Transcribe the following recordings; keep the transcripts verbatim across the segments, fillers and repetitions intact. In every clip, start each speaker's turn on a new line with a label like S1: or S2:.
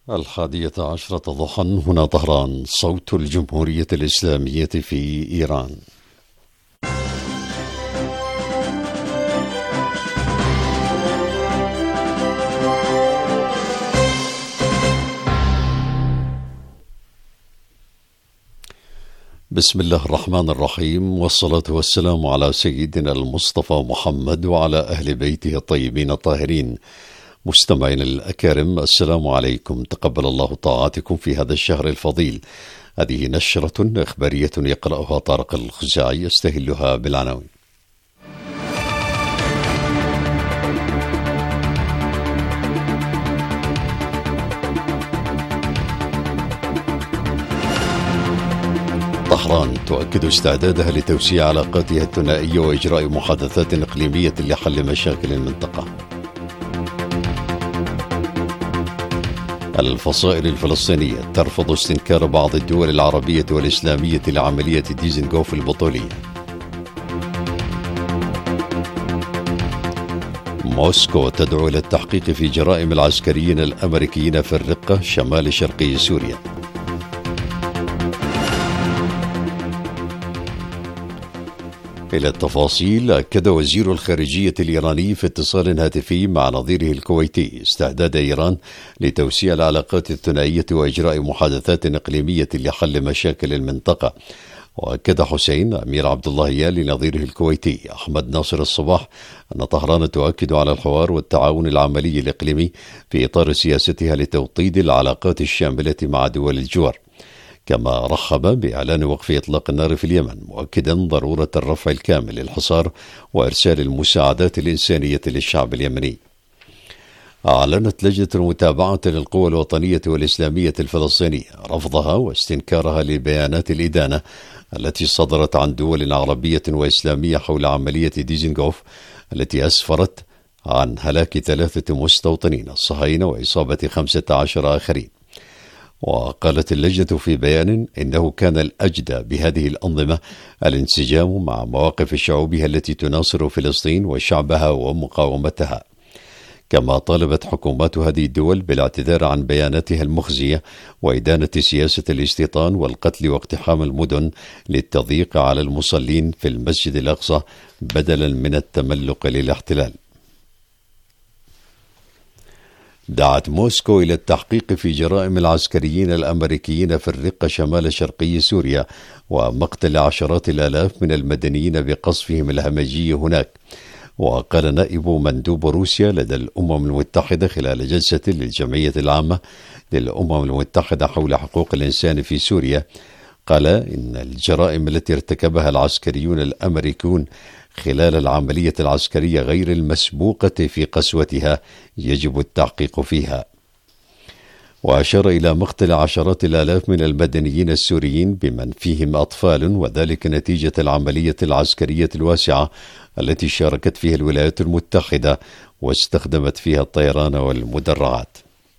S1: الحادية عشرة ضحى هنا طهران، صوت الجمهورية الإسلامية في إيران. بسم الله الرحمن الرحيم، والصلاة والسلام على سيدنا المصطفى محمد وعلى أهل بيته الطيبين الطاهرين. مستمعين الأكارم، السلام عليكم، تقبل الله طاعاتكم في هذا الشهر الفضيل. هذه نشرة إخبارية يقرأها طارق الخزاعي، يستهلها بالعناوين. طهران تؤكد استعدادها لتوسيع علاقاتها الثنائية وإجراء محادثات إقليمية لحل مشاكل المنطقة. الفصائل الفلسطينية ترفض استنكار بعض الدول العربية والإسلامية لعملية ديزنغوف البطولية. موسكو تدعو إلى التحقيق في جرائم العسكريين الأمريكيين في الرقة شمال شرقي سوريا. إلى التفاصيل، أكد وزير الخارجية الإيراني في اتصال هاتفي مع نظيره الكويتي استعداد إيران لتوسيع العلاقات الثنائية وإجراء محادثات إقليمية لحل مشاكل المنطقة. وأكد حسين أمير عبد الله يالي نظيره الكويتي أحمد ناصر الصباح أن طهران تؤكد على الحوار والتعاون العملي الإقليمي في إطار سياستها لتوطيد العلاقات الشاملة مع دول الجوار. كما رحب بإعلان وقف إطلاق النار في اليمن، مؤكدا ضرورة الرفع الكامل للحصار وإرسال المساعدات الإنسانية للشعب اليمني. أعلنت لجنة المتابعة للقوى الوطنية والإسلامية الفلسطينية رفضها واستنكارها لبيانات الإدانة التي صدرت عن دول عربية وإسلامية حول عملية ديزنغوف التي أسفرت عن هلاك ثلاثة مستوطنين الصهاينة وإصابة خمسة عشر آخرين. وقالت اللجنة في بيان إنه كان الأجدى بهذه الأنظمة الانسجام مع مواقف شعوبها التي تناصر فلسطين وشعبها ومقاومتها. كما طالبت حكومات هذه الدول بالاعتذار عن بياناتها المخزية وإدانة سياسة الاستيطان والقتل واقتحام المدن للتضييق على المصلين في المسجد الأقصى بدلا من التملق للاحتلال. دعت موسكو إلى التحقيق في جرائم العسكريين الأمريكيين في الرقة شمال شرقي سوريا ومقتل عشرات الآلاف من المدنيين بقصفهم الهمجي هناك. وقال نائب مندوب روسيا لدى الأمم المتحدة خلال جلسة للجمعية العامة للأمم المتحدة حول حقوق الإنسان في سوريا، قال إن الجرائم التي ارتكبها العسكريون الأمريكيون خلال العملية العسكرية غير المسبوقة في قسوتها يجب التحقيق فيها. وأشار إلى مقتل عشرات الآلاف من المدنيين السوريين بمن فيهم أطفال، وذلك نتيجة العملية العسكرية الواسعة التي شاركت فيها الولايات المتحدة واستخدمت فيها الطيران والمدرعات.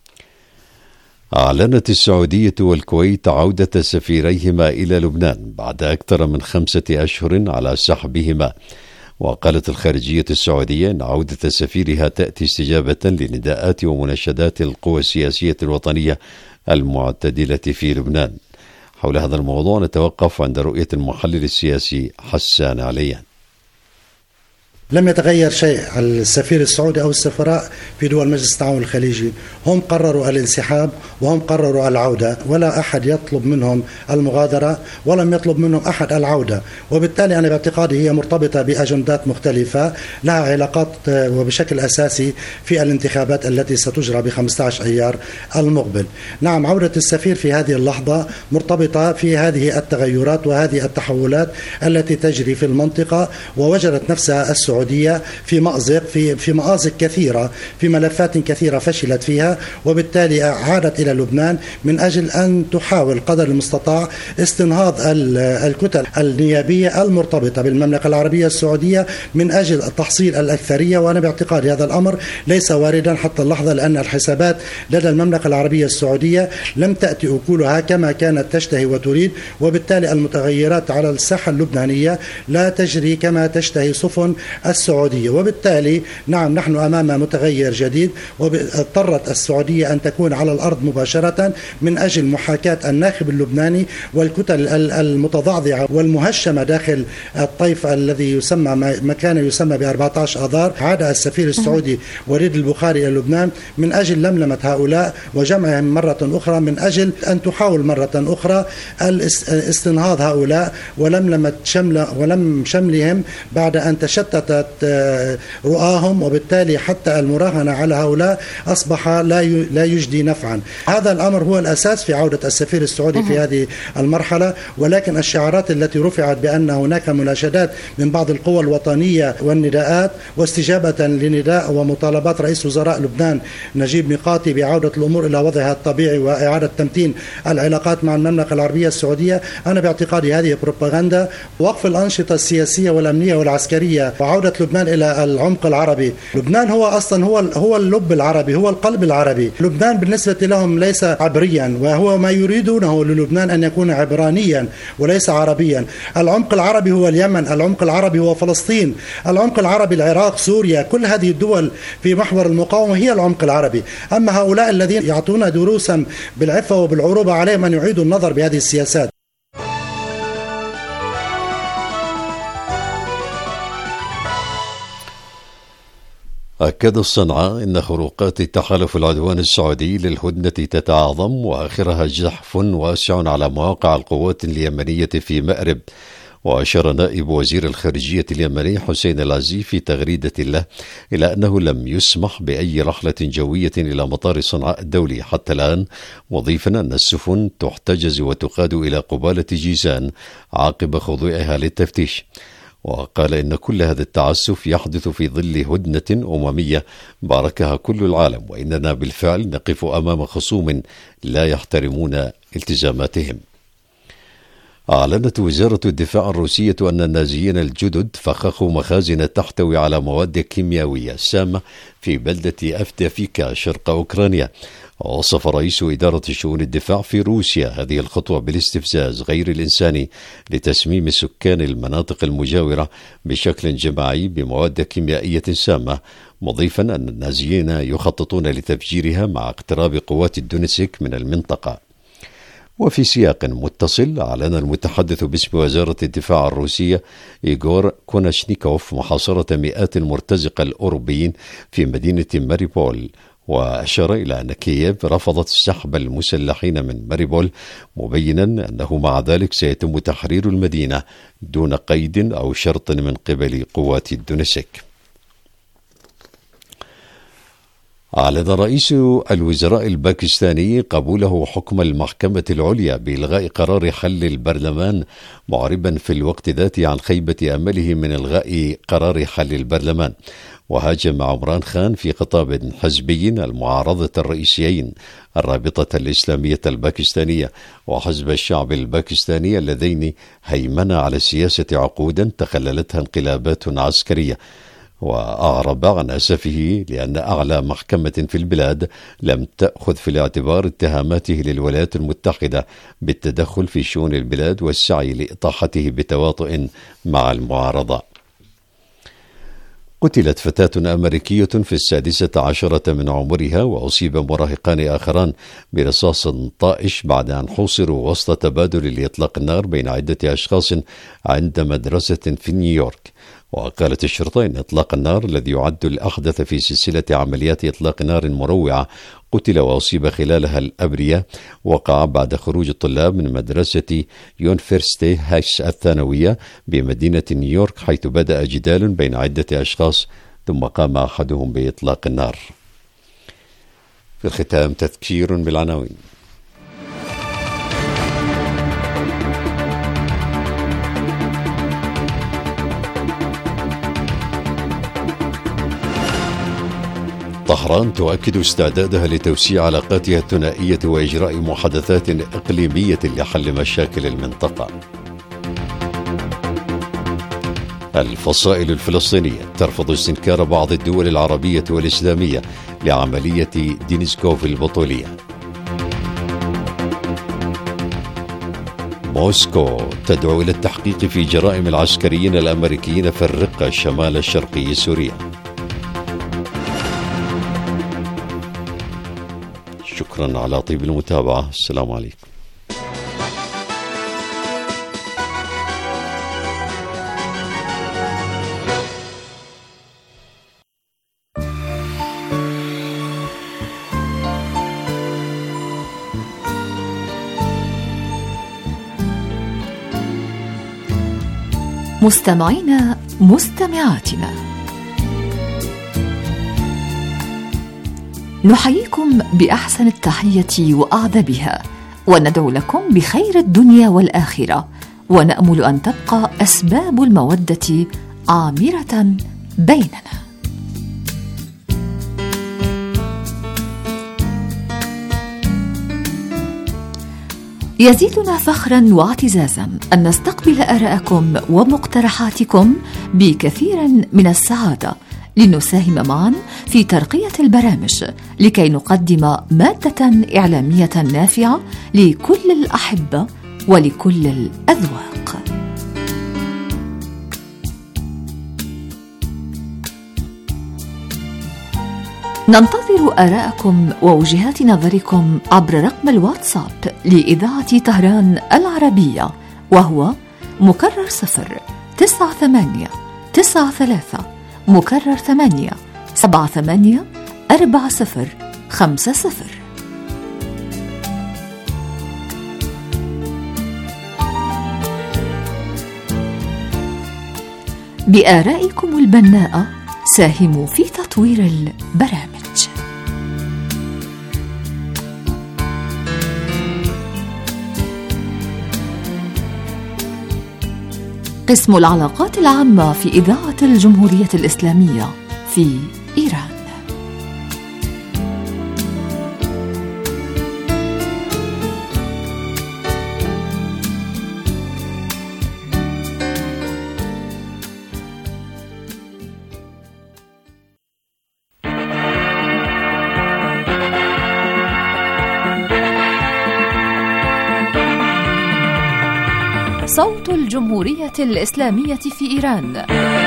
S1: أعلنت السعودية والكويت عودة سفيريهما إلى لبنان بعد أكثر من خمسة أشهر على سحبهما. وقالت الخارجية السعودية أن عودة سفيرها تأتي استجابة لنداءات ومناشدات القوى السياسية الوطنية المعتدلة في لبنان. حول هذا الموضوع نتوقف عند رؤية المحلل السياسي حسان عليان.
S2: لم يتغير شيء. السفير السعودي أو السفراء في دول مجلس التعاون الخليجي هم قرروا الانسحاب وهم قرروا العودة، ولا أحد يطلب منهم المغادرة ولم يطلب منهم أحد العودة. وبالتالي أنا باعتقادي هي مرتبطة بأجندات مختلفة لها علاقات وبشكل أساسي في الانتخابات التي ستجرى ب خمسة عشر أيار المقبل. نعم، عودة السفير في هذه اللحظة مرتبطة في هذه التغيرات وهذه التحولات التي تجري في المنطقة، ووجدت نفسها السعودية في مأزق في في مآزق كثيرة، في ملفات كثيرة فشلت فيها، وبالتالي عادت إلى لبنان من أجل أن تحاول قدر المستطاع استنهاض الكتل النيابية المرتبطة بالمملكة العربية السعودية من أجل تحصيل الأكثرية. وأنا باعتقادي هذا الأمر ليس واردا حتى اللحظة، لأن الحسابات لدى المملكة العربية السعودية لم تأتي أكلها كما كانت تشتهي وتريد، وبالتالي المتغيرات على الساحة اللبنانية لا تجري كما تشتهي سفن السعودية. وبالتالي نعم نحن أمام متغير جديد، واضطرت السعودية أن تكون على الأرض مباشرة من أجل محاكاة الناخب اللبناني والكتل المتضعضعة والمهشمة داخل الطيف الذي يسمى ما كان يسمى ب أربعة عشر آذار. عاد السفير السعودي وليد البخاري إلى لبنان من أجل لملمة هؤلاء وجمعهم مرة أخرى، من أجل أن تحاول مرة أخرى استنهاض هؤلاء ولملمة شمل ولم شملهم بعد أن تشتتت رؤاهم، وبالتالي حتى المراهنة على هؤلاء أصبح لا لا يجدي نفعا. هذا الأمر هو الأساس في عودة السفير السعودي في هذه المرحلة. ولكن الشعارات التي رفعت بأن هناك مناشدات من بعض القوى الوطنية والنداءات واستجابة لنداء ومطالبات رئيس وزراء لبنان نجيب ميقاتي بعودة الأمور إلى وضعها الطبيعي وإعادة تمتين العلاقات مع المملكة العربية السعودية، أنا باعتقادي هذه بروباغندا. وقف الأنشطة السياسية والأمنية والعسكرية وعودة لبنان إلى العمق العربي. لبنان هو أصلا هو هو اللب العربي، هو القلب العربي. لبنان بالنسبة لهم ليس عبريا، وهو ما يريدونه للبنان أن يكون عبرانيا وليس عربيا. العمق العربي هو اليمن، العمق العربي هو فلسطين، العمق العربي العراق، سوريا، كل هذه الدول في محور المقاومة هي العمق العربي. أما هؤلاء الذين يعطون دروسا بالعفة وبالعروبة عليهم أن يعيدوا النظر بهذه السياسات.
S1: أكد الصنعاء أن خروقات التحالف العدواني السعودي للهدنة تتعاظم، وآخرها جحف واسع على مواقع القوات اليمنية في مأرب. وأشار نائب وزير الخارجية اليمني حسين العزي في تغريدة له إلى أنه لم يسمح بأي رحلة جوية إلى مطار صنعاء الدولي حتى الآن، مضيفا أن السفن تحتجز وتقاد إلى قبالة جيزان عقب خضوعها للتفتيش. وقال إن كل هذا التعسف يحدث في ظل هدنة أممية باركها كل العالم، وإننا بالفعل نقف أمام خصوم لا يحترمون التزاماتهم. أعلنت وزارة الدفاع الروسية أن النازيين الجدد فخخوا مخازن تحتوي على مواد كيميائية سامة في بلدة أفدافيكا شرق أوكرانيا. ووصف رئيس إدارة شؤون الدفاع في روسيا هذه الخطوة بالاستفزاز غير الإنساني لتسميم سكان المناطق المجاورة بشكل جماعي بمواد كيميائية سامة، مضيفا أن النازيين يخططون لتفجيرها مع اقتراب قوات الدونيتسك من المنطقة. وفي سياق متصل، أعلن المتحدث باسم وزارة الدفاع الروسية إيغور كوناشنيكوف محاصرة مئات المرتزقة الأوروبيين في مدينة ماريبول، وأشار إلى أن كييف رفضت سحب المسلحين من ماريبول، مبينا أنه مع ذلك سيتم تحرير المدينة دون قيد أو شرط من قبل قوات الدونيتسك. أعلن رئيس الوزراء الباكستاني قبوله حكم المحكمة العليا بإلغاء قرار حل البرلمان، معربا في الوقت ذاته عن خيبة أمله من إلغاء قرار حل البرلمان. وهاجم عمران خان في خطاب حزبي المعارضة الرئيسيين الرابطة الإسلامية الباكستانية وحزب الشعب الباكستاني اللذين هيمنا على السياسة عقودا تخللتها انقلابات عسكرية. وأعرب عن أسفه لأن أعلى محكمة في البلاد لم تأخذ في الاعتبار اتهاماته للولايات المتحدة بالتدخل في شؤون البلاد والسعي لإطاحته بتواطؤ مع المعارضة. قتلت فتاة أمريكية في السادسة عشرة من عمرها، وأصيب مراهقان آخران برصاص طائش بعد أن حوصروا وسط تبادل لإطلاق النار بين عدة أشخاص عند مدرسة في نيويورك. وقالت الشرطة إن إطلاق النار الذي يعد الأحدث في سلسلة عمليات إطلاق نار مروعة قتل وأصيب خلالها الأبرياء وقع بعد خروج الطلاب من مدرسة يونيفرسيتي هايس الثانوية بمدينة نيويورك، حيث بدأ جدال بين عدة أشخاص ثم قام أحدهم بإطلاق النار. في الختام تذكير بالعناوين. طهران تؤكد استعدادها لتوسيع علاقاتها الثنائية وإجراء محادثات إقليمية لحل مشاكل المنطقة. الفصائل الفلسطينية ترفض استنكار بعض الدول العربية والإسلامية لعملية دينيسكوف البطولية. موسكو تدعو إلى التحقيق في جرائم العسكريين الأمريكيين في الرقة شمال الشرقي سوريا. شكرا على طيب المتابعة. السلام عليكم.
S3: مستمعينا مستمعاتنا، نحييكم بأحسن التحية وأعذبها، وندعو لكم بخير الدنيا والآخرة، ونأمل أن تبقى أسباب المودة عامرة بيننا. يزيدنا فخرا واعتزازا أن نستقبل آراءكم ومقترحاتكم بكثير من السعادة، لنساهم معا في ترقية البرامج لكي نقدم مادة إعلامية نافعة لكل الأحبة ولكل الأذواق. ننتظر آراءكم ووجهات نظركم عبر رقم الواتساب لإذاعة طهران العربية، وهو مكرر صفر تسعة ثمانية تسعة ثلاثة مكرر ثمانية سبعة ثمانية أربعة صفر خمسة صفر. بآرائكم البناءة ساهموا في تطوير البرامج. قسم العلاقات العامة في إذاعة الجمهورية الإسلامية في إيران. صوت الجمهورية الإسلامية في إيران،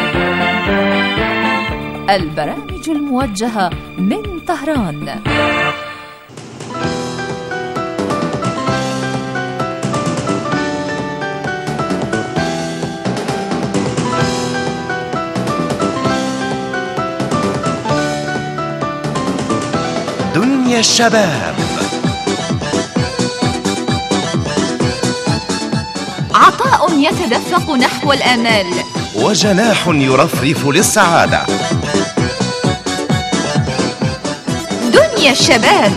S3: البرامج الموجهة من طهران.
S4: دنيا الشباب،
S3: عطاء يتدفق نحو الآمال،
S4: وجناح يرفرف للسعادة.
S3: دنيا الشباب.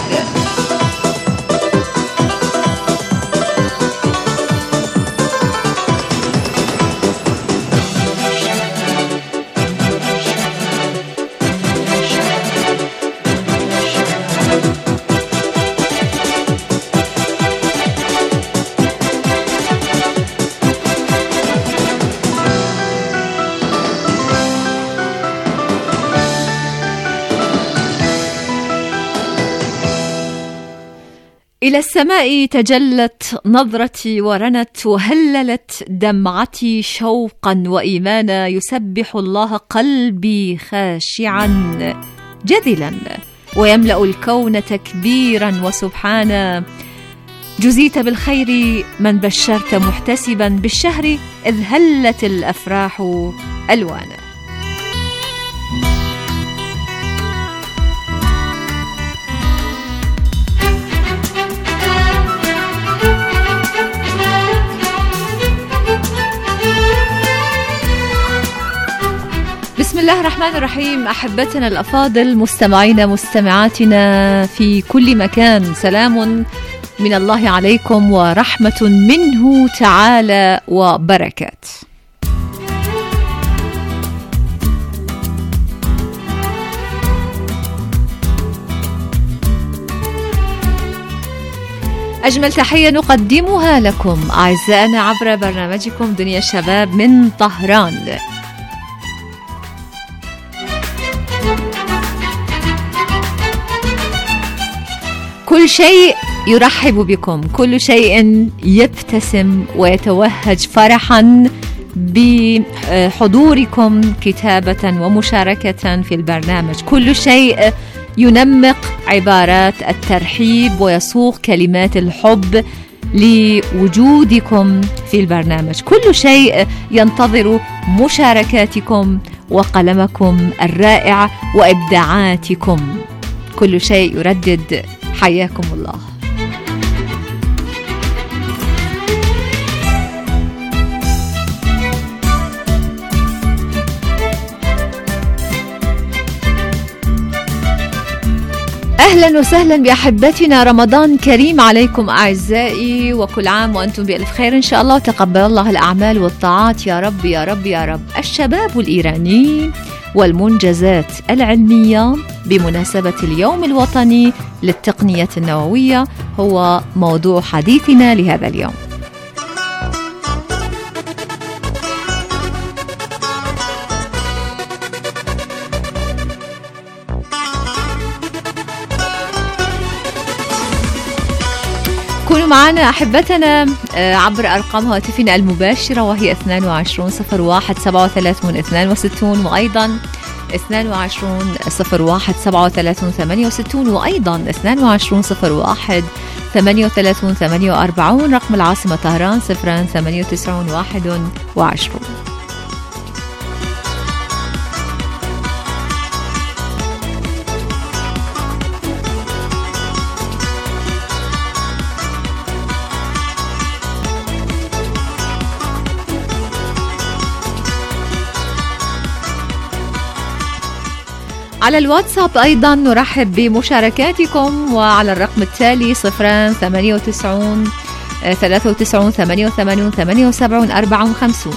S3: إلى السماء تجلت نظرتي ورنت، وهللت دمعتي شوقا وإيمانا، يسبح الله قلبي خاشعا جذلا، ويملأ الكون تكبيرا وسبحانا. جزيت بالخير من بشرت محتسبا بالشهر، إذ هلت الأفراح ألوانا. بسم الله الرحمن الرحيم. أحبتنا الأفاضل، مستمعينا مستمعاتنا في كل مكان، سلام من الله عليكم ورحمة منه تعالى وبركات. أجمل تحية نقدمها لكم أعزائنا عبر برنامجكم دنيا الشباب من طهران. كل شيء يرحب بكم، كل شيء يبتسم ويتوهج فرحا بحضوركم كتابة ومشاركة في البرنامج، كل شيء ينمق عبارات الترحيب ويصوغ كلمات الحب لوجودكم في البرنامج، كل شيء ينتظر مشاركاتكم وقلمكم الرائع وإبداعاتكم، كل شيء يردد حياكم الله. أهلا وسهلا بأحبتنا، رمضان كريم عليكم أعزائي، وكل عام وأنتم بألف خير إن شاء الله، وتقبل الله الأعمال والطاعات يا رب يا رب يا رب. الشباب الإيراني والمنجزات العلمية بمناسبة اليوم الوطني للتقنية النووية هو موضوع حديثنا لهذا اليوم. كونوا معنا أحبتنا عبر أرقام هاتفنا المباشرة، وهي اثنين وعشرين صفر واحد سبعة وثلاثين اثنين وستين، وأيضا اثنين وعشرين صفر واحد سبعة وثلاثين ثمانية وستين، وأيضا اثنين وعشرين صفر واحد ثمانية وثلاثين ثمانية وأربعين، رقم العاصمة طهران صفران ثمانية وتسعين واحد وعشرين. على الواتساب أيضا نرحب بمشاركاتكم، وعلى الرقم التالي صفران ثمانية وتسعين ثلاثة وتسعين ثمانية وثمانين ثمانية وسبعين أربعة وخمسين.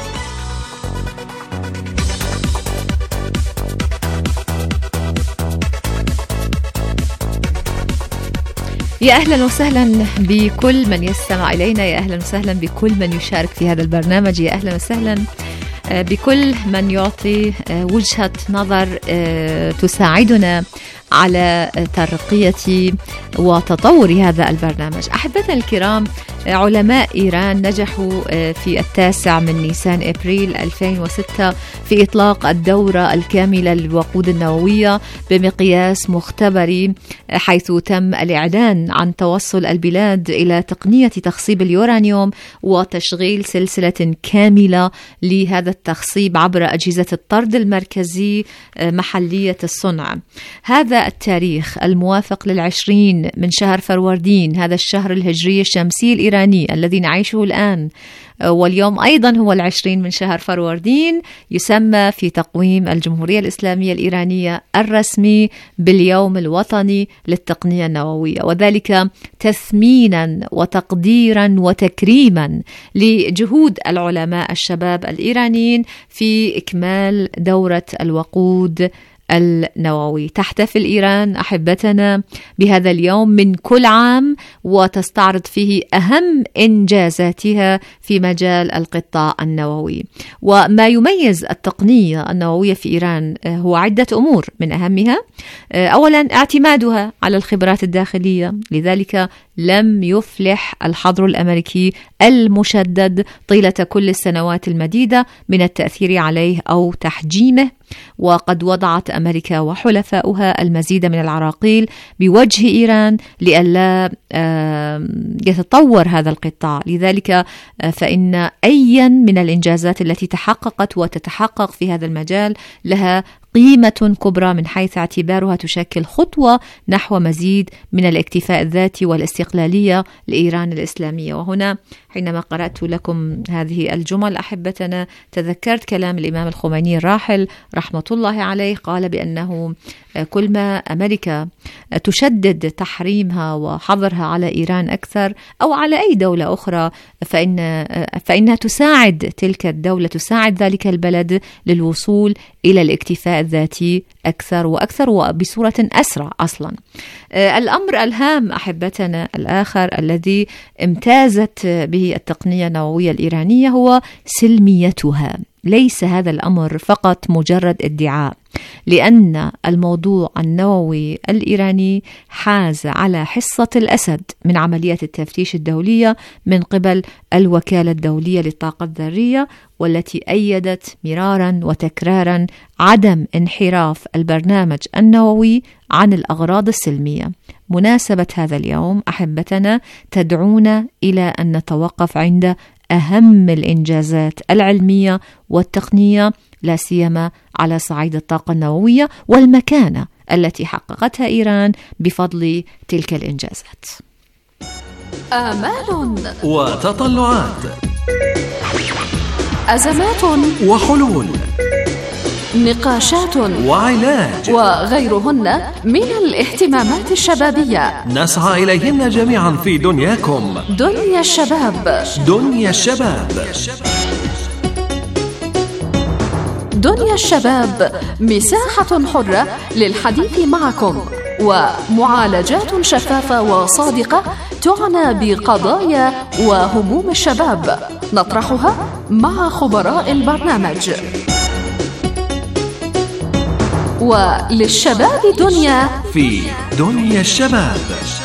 S3: يا أهلا وسهلا بكل من يستمع إلينا، يا أهلا وسهلا بكل من يشارك في هذا البرنامج، يا أهلا وسهلا بكل من يعطي وجهة نظر تساعدنا على ترقية وتطور هذا البرنامج. أحبتنا الكرام، علماء إيران نجحوا في التاسع من نيسان أبريل ألفين وستة في إطلاق الدورة الكاملة للوقود النووية بمقياس مختبري، حيث تم الإعلان عن توصل البلاد إلى تقنية تخصيب اليورانيوم وتشغيل سلسلة كاملة لهذا التخصيب عبر أجهزة الطرد المركزي محلية الصنع. هذا التاريخ الموافق للعشرين من شهر فروردين، هذا الشهر الهجري الشمسي الإيراني الذي نعيشه الآن، واليوم أيضا هو العشرين من شهر فروردين، يسمى في تقويم الجمهورية الإسلامية الإيرانية الرسمي باليوم الوطني للتقنية النووية، وذلك تثمينا وتقديرا وتكريما لجهود العلماء الشباب الإيرانيين في إكمال دورة الوقود النووي. تحتفل إيران أحبتنا بهذا اليوم من كل عام، وتستعرض فيه أهم إنجازاتها في مجال القطاع النووي. وما يميز التقنية النووية في إيران هو عدة أمور، من أهمها أولا اعتمادها على الخبرات الداخلية، لذلك لم يفلح الحظر الأمريكي المشدد طيلة كل السنوات المديدة من التأثير عليه أو تحجيمه، وقد وضعت أمريكا وحلفاؤها المزيد من العراقيل بوجه إيران لئلا يتطور هذا القطاع. لذلك فإن أيا من الإنجازات التي تحققت وتتحقق في هذا المجال لها قيمة كبرى، من حيث اعتبارها تشكل خطوة نحو مزيد من الاكتفاء الذاتي والاستقلالية لإيران الإسلامية. وهنا حينما قرأت لكم هذه الجمل أحبتنا تذكرت كلام الإمام الخميني الراحل رحمة الله عليه، قال بأنه كل ما أمريكا تشدد تحريمها وحظرها على إيران أكثر أو على أي دولة أخرى، فإن فإنها تساعد تلك الدولة، تساعد ذلك البلد للوصول إلى الاكتفاء الذاتي أكثر وأكثر وبصورة أسرع أصلا. الأمر الهام أحبتنا الآخر الذي امتازت به التقنية النووية الإيرانية هو سلميتها. ليس هذا الأمر فقط مجرد ادعاء، لأن الموضوع النووي الإيراني حاز على حصة الأسد من عمليات التفتيش الدولية من قبل الوكالة الدولية للطاقة الذرية، والتي أيدت مرارا وتكرارا عدم انحراف البرنامج النووي عن الأغراض السلمية. مناسبة هذا اليوم أحبتنا تدعونا إلى أن نتوقف عند أهم الإنجازات العلمية والتقنية، لا سيما على صعيد الطاقة النووية والمكانة التي حققتها إيران بفضل تلك الإنجازات.
S5: آمال
S6: وتطلعات،
S5: أزمات
S6: وحلول،
S5: نقاشات
S6: وعلاج،
S5: وغيرهن من الاهتمامات الشبابية
S6: نسعى إليهن جميعا في دنياكم.
S5: دنيا الشباب.
S6: دنيا الشباب.
S5: دنيا الشباب مساحة حرة للحديث معكم، ومعالجات شفافة وصادقة تعنى بقضايا وهموم الشباب نطرحها مع خبراء البرنامج. وللشباب دنيا
S6: في دنيا الشباب.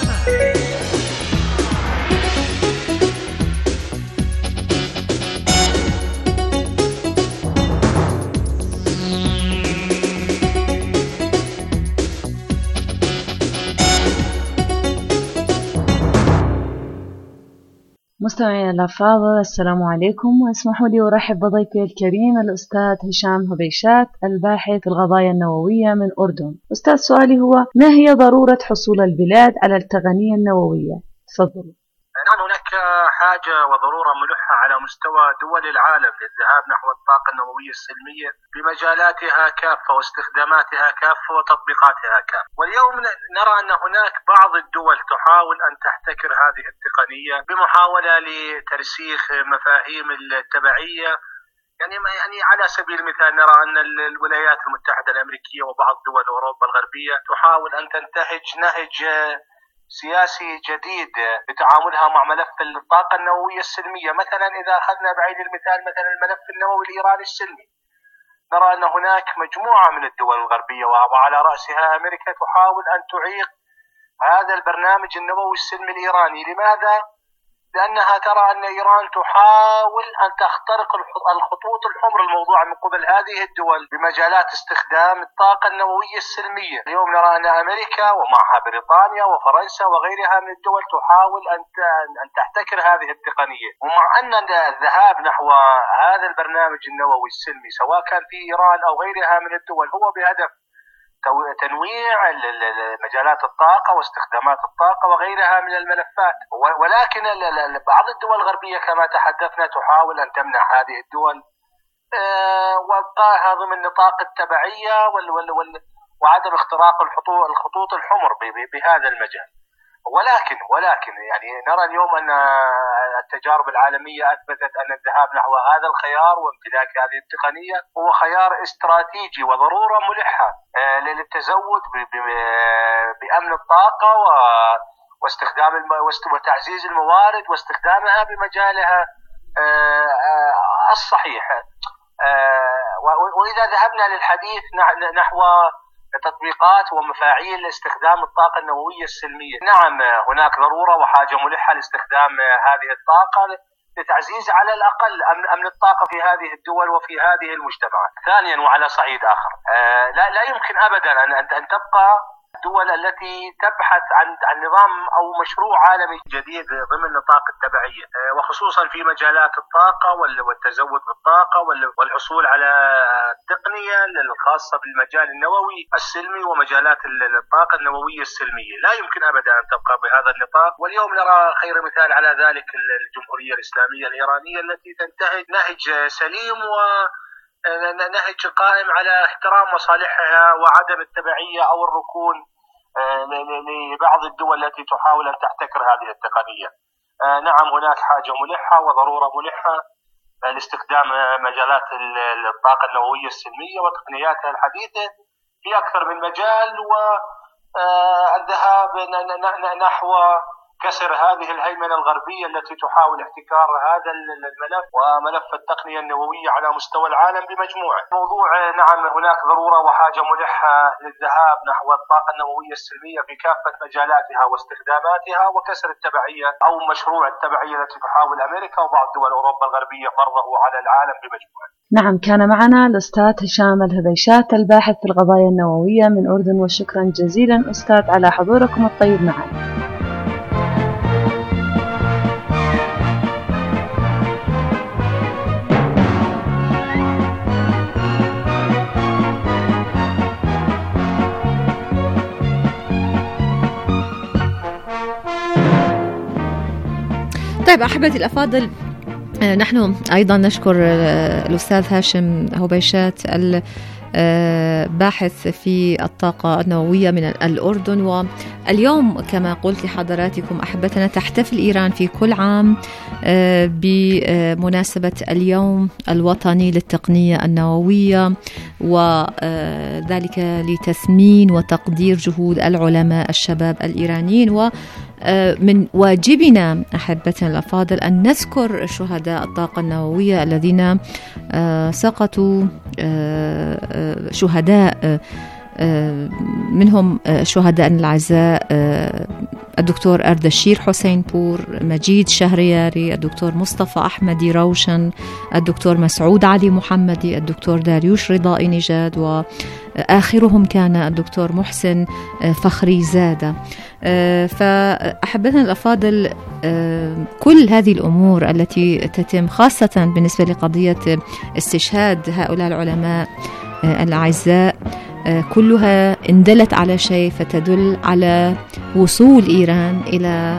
S7: مستمعينا الأفاضل، السلام عليكم، واسمحوا لي أرحب بضيفي الكريم الأستاذ هشام هبيشات، الباحث في القضايا النووية من أردن. أستاذ، سؤالي هو: ما هي ضرورة حصول البلاد على التقنية النووية؟ تفضلوا.
S8: نعم، هناك حاجة وضرورة ملحة على مستوى دول العالم للذهاب نحو الطاقة النووية السلمية بمجالاتها كافة واستخداماتها كافة وتطبيقاتها كافة. واليوم نرى أن هناك بعض الدول تحاول أن تحتكر هذه التقنية بمحاولة لترسيخ مفاهيم التبعية. يعني يعني على سبيل المثال نرى أن الولايات المتحدة الأمريكية وبعض دول أوروبا الغربية تحاول أن تنتهج نهج سياسي جديد بتعاملها مع ملف الطاقة النووية السلمية. مثلا إذا أخذنا بعين المثال مثلا الملف النووي الإيراني السلمي، نرى أن هناك مجموعة من الدول الغربية وعلى رأسها أمريكا تحاول أن تعيق هذا البرنامج النووي السلمي الإيراني. لماذا؟ لأنها ترى أن إيران تحاول أن تخترق الخطوط الحمر الموضوعة من قبل هذه الدول بمجالات استخدام الطاقة النووية السلمية. اليوم نرى أن أمريكا ومعها بريطانيا وفرنسا وغيرها من الدول تحاول أن تحتكر هذه التقنية. ومع أن الذهاب نحو هذا البرنامج النووي السلمي سواء كان في إيران أو غيرها من الدول هو بهدف تنويع مجالات الطاقة واستخدامات الطاقة وغيرها من الملفات، ولكن بعض الدول الغربية كما تحدثنا تحاول أن تمنع هذه الدول وابقائها ضمن نطاق التبعية وعدم اختراق الخطوط الحمر بهذا المجال. ولكن ولكن يعني نرى اليوم أن التجارب العالمية أثبتت أن الذهاب نحو هذا الخيار وامتلاك هذه التقنية هو خيار استراتيجي وضرورة ملحة للتزود بأمن الطاقة واستخدام وتعزيز الموارد واستخدامها بمجالها الصحيح. وإذا ذهبنا للحديث نحو تطبيقات ومفاعيل استخدام الطاقة النووية السلمية، نعم هناك ضرورة وحاجة ملحة لاستخدام هذه الطاقة لتعزيز على الأقل أمن الطاقة في هذه الدول وفي هذه المجتمعات. ثانيا وعلى صعيد آخر، لا لا يمكن أبدا أن تبقى الدول التي تبحث عن عن نظام أو مشروع عالمي جديد ضمن نطاق التبعية، وخصوصا في مجالات الطاقة والتزود بالطاقة والحصول على التقنية الخاصة بالمجال النووي السلمي ومجالات الطاقة النووية السلمية. لا يمكن أبدا أن تبقى بهذا النطاق. واليوم نرى خير مثال على ذلك الجمهورية الإسلامية الإيرانية التي تنتهج نهج سليم و نهج قائم على احترام مصالحها وعدم التبعية أو الركون لبعض الدول التي تحاول أن تحتكر هذه التقنية. نعم هناك حاجة ملحة وضرورة ملحة لاستخدام مجالات الطاقة النووية السلمية وتقنياتها الحديثة في أكثر من مجال، والذهاب نحو كسر هذه الهيمنة الغربية التي تحاول احتكار هذا الملف وملف التقنية النووية على مستوى العالم بمجموعة. موضوع نعم هناك ضرورة وحاجة ملحة للذهاب نحو الطاقة النووية السلمية في كافة مجالاتها واستخداماتها، وكسر التبعية أو مشروع التبعية التي تحاول أمريكا وبعض دول أوروبا الغربية فرضه على العالم بمجموعة.
S7: نعم، كان معنا الأستاذ هشام الهبيشات الباحث في القضايا النووية من أردن، وشكرا جزيلا أستاذ على حضوركم الطيب معنا.
S3: طيب أحبتي الأفاضل، نحن أيضا نشكر الأستاذ هاشم هبيشات الباحث في الطاقة النووية من الأردن. واليوم كما قلت لحضراتكم أحبتنا، تحتفل إيران في كل عام بمناسبة اليوم الوطني للتقنية النووية، وذلك لتثمين وتقدير جهود العلماء الشباب الإيرانيين. و من واجبنا أحبتنا الأفاضل أن نذكر شهداء الطاقة النووية الذين سقطوا، شهداء منهم شهدائنا الأعزاء الدكتور أردشير حسين بور، مجيد شهرياري، الدكتور مصطفى أحمدي روشن، الدكتور مسعود علي محمدي، الدكتور داريوش رضائي نجاد، وآخرهم كان الدكتور محسن فخري زادة. فأحبتنا الأفاضل، كل هذه الأمور التي تتم خاصة بالنسبة لقضية استشهاد هؤلاء العلماء الأعزاء كلها إن دلت على شيء فتدل على وصول إيران إلى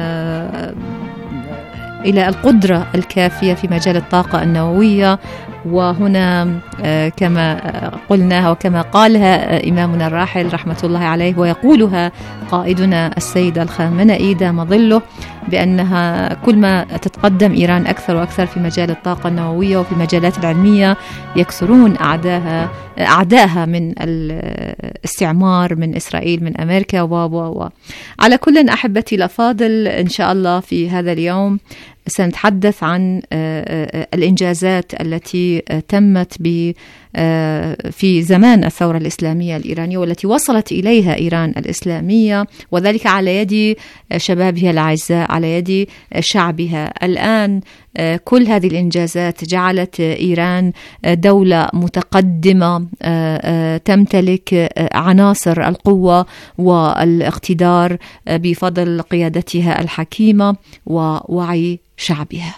S3: إلى القدرة الكافية في مجال الطاقة النووية. وهنا كما قلنا وكما قالها إمامنا الراحل رحمة الله عليه ويقولها قائدنا السيد الخامنئي دام ظله، بأنها كل ما تتقدم إيران أكثر وأكثر في مجال الطاقة النووية وفي المجالات العلمية يكثرون أعداها أعدائها من الاستعمار، من إسرائيل، من أمريكا و و على كل أحبتي الأفاضل، إن شاء الله في هذا اليوم سنتحدث عن الإنجازات التي تمت في زمان الثورة الإسلامية الإيرانية والتي وصلت إليها إيران الإسلامية، وذلك على يد شبابها الأعزاء، على يد شعبها. الآن كل هذه الإنجازات جعلت إيران دولة متقدمة تمتلك عناصر القوة والاقتدار بفضل قيادتها الحكيمة ووعي شعبها.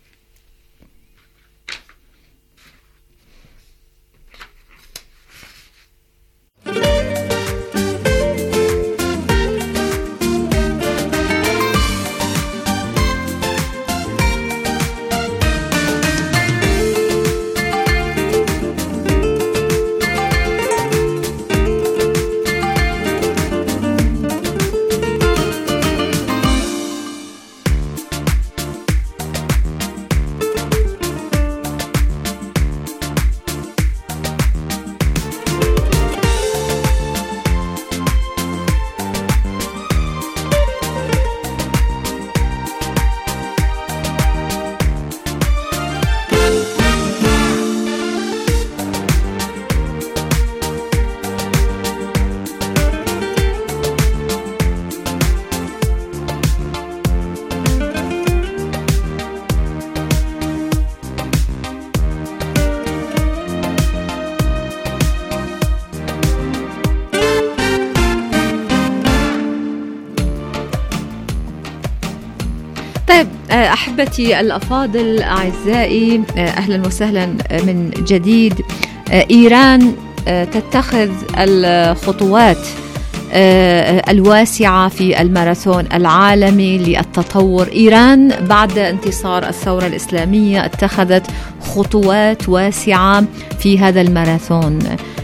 S3: أحبتي الأفاضل أعزائي، أهلا وسهلا من جديد. إيران تتخذ الخطوات الواسعة في الماراثون العالمي للتطور. إيران بعد انتصار الثورة الإسلامية اتخذت خطوات واسعة في هذا الماراثون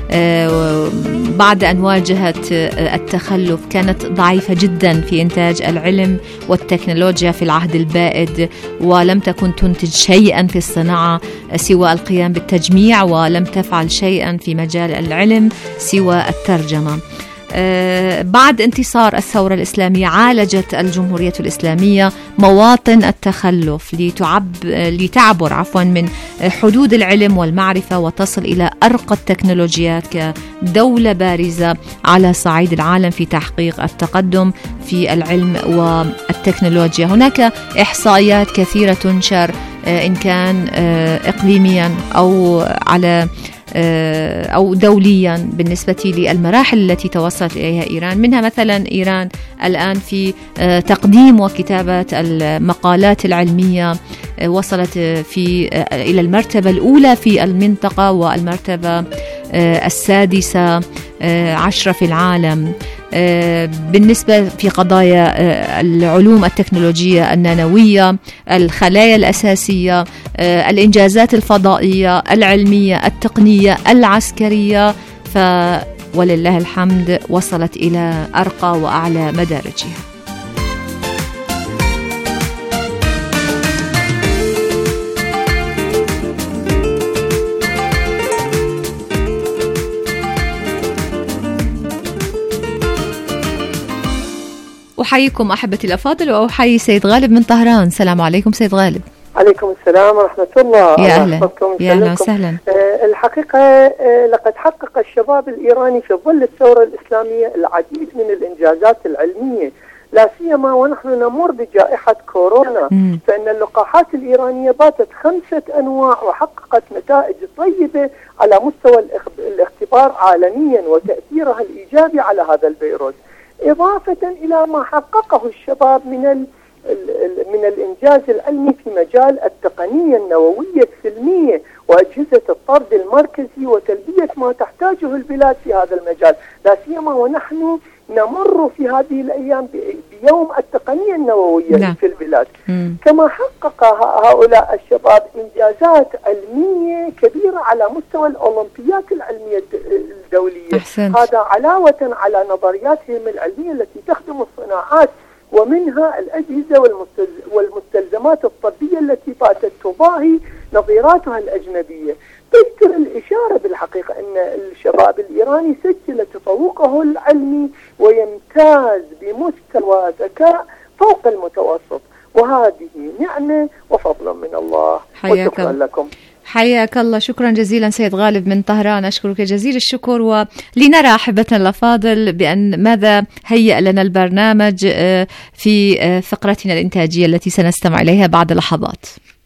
S3: بعد أن واجهت التخلف، كانت ضعيفة جدا في إنتاج العلم والتكنولوجيا في العهد البائد، ولم تكن تنتج شيئا في الصناعة سوى القيام بالتجميع، ولم تفعل شيئا في مجال العلم سوى الترجمة. بعد انتصار الثورة الإسلامية عالجت الجمهورية الإسلامية مواطن التخلف لتعب لتعبر عفوا من حدود العلم والمعرفة وتصل إلى أرقى التكنولوجيات كدولة بارزة على صعيد العالم في تحقيق التقدم في العلم والتكنولوجيا. هناك إحصائيات كثيرة تنشر إن كان إقليميا أو على أو دوليا بالنسبة للمراحل التي توصلت إليها إيران، منها مثلا إيران الآن في تقديم وكتابة المقالات العلمية وصلت في إلى المرتبة الأولى في المنطقة والمرتبة السادسة عشرة في العالم. بالنسبة في قضايا العلوم التكنولوجية النانوية، الخلايا الأساسية، الإنجازات الفضائية، العلمية، التقنية، العسكرية، فولله الحمد وصلت إلى أرقى وأعلى مدارجها. أحييكم أحبتي الأفاضل، وأحيي سيد غالب من طهران. السلام عليكم سيد غالب.
S9: عليكم السلام ورحمة الله.
S3: يا أهلا يا أهلا وسهلا.
S9: آه الحقيقة آه لقد حقق الشباب الإيراني في ظل الثورة الإسلامية العديد من الإنجازات العلمية، لا سيما ونحن نمر بجائحة كورونا. مم. فإن اللقاحات الإيرانية باتت خمسة أنواع وحققت نتائج طيبة على مستوى الاختبار عالميا وتأثيرها الإيجابي على هذا الفيروس، إضافة إلى ما حققه الشباب من من الإنجاز العلمي في مجال التقنية النووية السلمية وأجهزة الطرد المركزي وتلبية ما تحتاجه البلاد في هذا المجال، لا سيما ونحن نمر في هذه الأيام بيوم التقنية النووية لا. في البلاد. مم. كما حقق هؤلاء الشباب إنجازات علمية كبيرة على مستوى الأولمبيات العلمية الدولية. أحسنت. هذا علاوة على نظرياتهم العلمية التي تخدم الصناعات، ومنها الأجهزة والمستلزمات الطبية التي باتت تضاهي نظيراتها الأجنبية. تذكر الإشارة بالحقيقة أن الشباب الإيراني سجل تفوقه العلمي ويمتاز بمستوى ذكاء فوق المتوسط، وهذه نعمة وفضل من الله. وشكرا لكم.
S3: حياك الله، شكرا جزيلا سيد غالب من طهران، أشكرك جزيل الشكر. ولنرى أحبتنا الأفاضل بأن ماذا هيأ لنا البرنامج في فقرتنا الإنتاجية التي سنستمع إليها بعد لحظات.